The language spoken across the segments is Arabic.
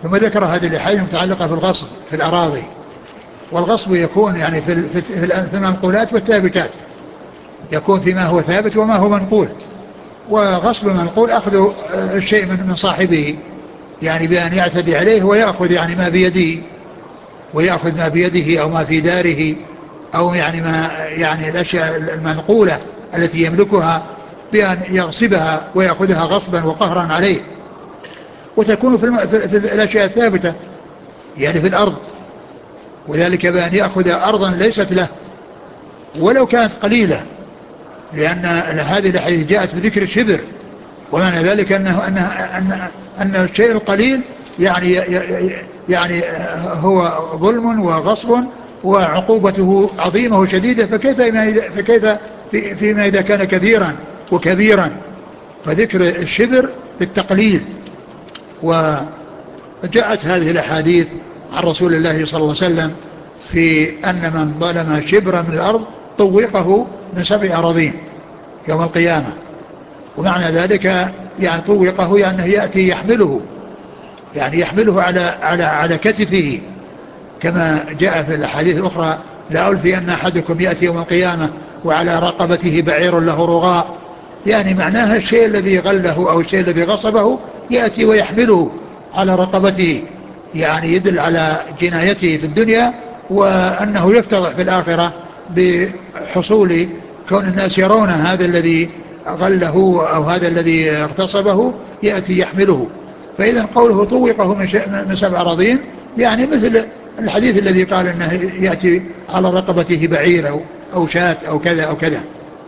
ثم ذكر هذه الأحاديث المتعلقة بالغصب في الأراضي. والغصب يكون يعني في المنقولات والثابتات، يكون فيما هو ثابت وما هو منقول. وغصب المنقول أخذ الشيء من صاحبه، يعني بأن يعتدي عليه ويأخذ يعني ما بيده، ويأخذ ما بيده أو ما في داره، أو يعني ما يعني الأشياء المنقولة التي يملكها بأن يغصبها ويأخذها غصبا وقهرا عليه. وتكون في الأشياء الثابتة يعني في الأرض، وذلك بأن يأخذ أرضا ليست له ولو كانت قليلة، لأن هذه الحديث جاءت بذكر الشبر، ومعنى ذلك أن الشيء القليل يعني هو ظلم وغصب وعقوبته عظيمة وشديدة، فكيف فيما إذا كان كثيرا وكبيرا. فذكر الشبر بالتقليل. وجاءت هذه الأحاديث عن رسول الله صلى الله عليه وسلم في أن من ظلم شبرا من الأرض طوقه من 7 أراضين يوم القيامة. ومعنى ذلك يعني طوقه يعني يأتي يحمله، يعني يحمله على كتفه، كما جاء في الحديث الأخرى: لا ألفي أن أحدكم يأتي يوم القيامة وعلى رقبته بعير له رغاء. يعني معناها الشيء الذي غله أو الشيء الذي غصبه يأتي ويحمله على رقبته، يعني يدل على جنايته في الدنيا، وأنه يفتضح في الآخرة بحصول كون الناس يرون هذا الذي غله أو هذا الذي اغتصبه يأتي يحمله. فإذا قوله طوقه من 7 أراضين يعني مثل الحديث الذي قال أنه يأتي على رقبته بعير أو شاة أو كذا أو كذا.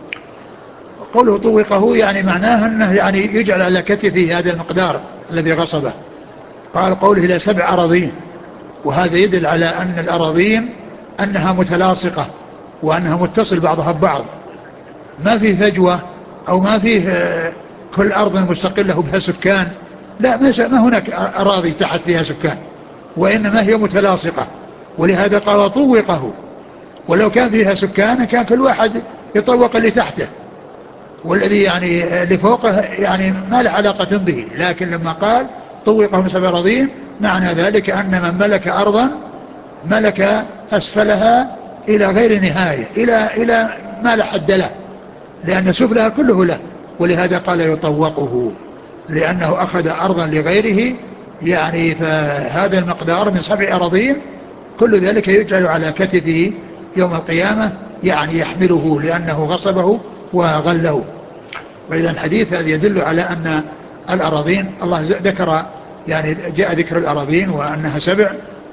قوله طوقه يعني معناه أنه يعني يجعل على كتفه هذا المقدار الذي غصبه. قال قوله إلى 7 أراضين، وهذا يدل على أن الأراضين أنها متلاصقة وأنها متصل بعضها ببعض، ما فيه فجوة أو ما فيه كل أرض مستقلة بها سكان، لا، ما هناك أراضي تحت فيها سكان، وإنما هي متلاصقة. ولهذا قال طوقه، ولو كان فيها سكان كان كل واحد يطوق اللي تحته، والذي يعني اللي فوقه يعني ما له علاقة به. لكن لما قال طوقه من 7 أراضين معنى ذلك أن من ملك أرضا ملك أسفلها إلى غير نهاية، إلى ما لا حد له، لأن سفلها كله له. ولهذا قال يطوقه، لأنه أخذ أرضا لغيره، يعني فهذا المقدار من 7 أراضين كل ذلك يجعل على كتفه يوم القيامة، يعني يحمله لأنه غصبه وغله. وإذا الحديث هذا يدل على أن الأراضين الله ذكر، يعني جاء ذكر الأراضين وأنها 7،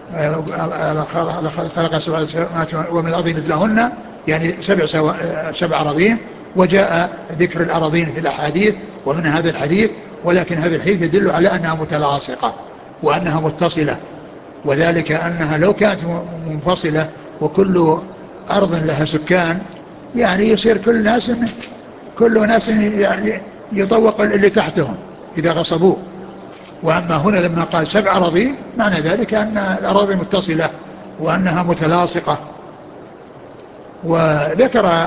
خلق 7 سماوات ومن الأرض مثلهن، يعني 7 أراضين. وجاء ذكر الأراضين في الأحاديث ومن هذا الحديث، ولكن هذا الحديث يدل على أنها متلاصقة وأنها متصلة، وذلك أنها لو كانت منفصلة وكل أرض لها سكان يعني يصير كل ناس يعني يطوق اللي تحتهم إذا غصبوه. وأما هنا لما قال 7 أراضين معنى ذلك أن الأراضي متصلة وأنها متلاصقة. وذكر